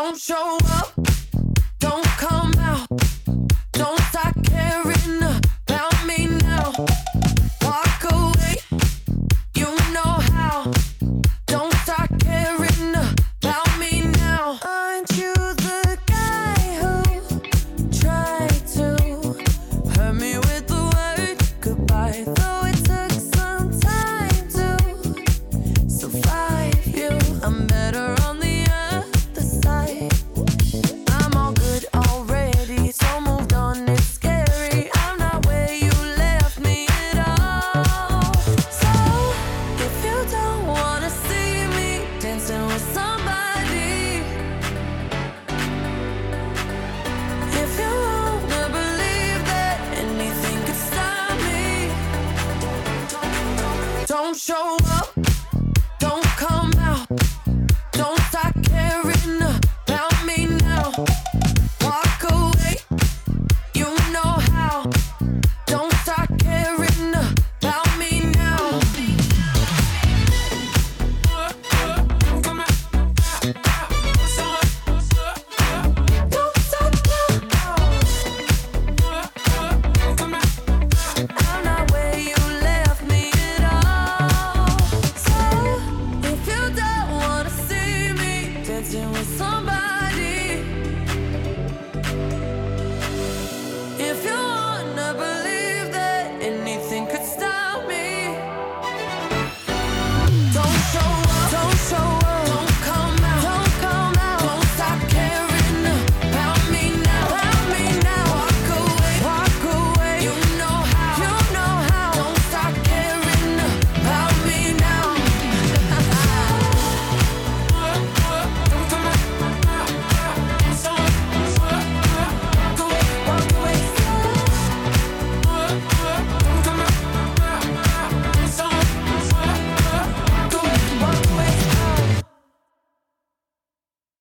Don't show up, don't come out, don't start caring about me now. Walk away, you know how. Don't start caring about me now. Aren't you the guy who tried to hurt me with the word goodbye? Though it took some time to survive you, I'm better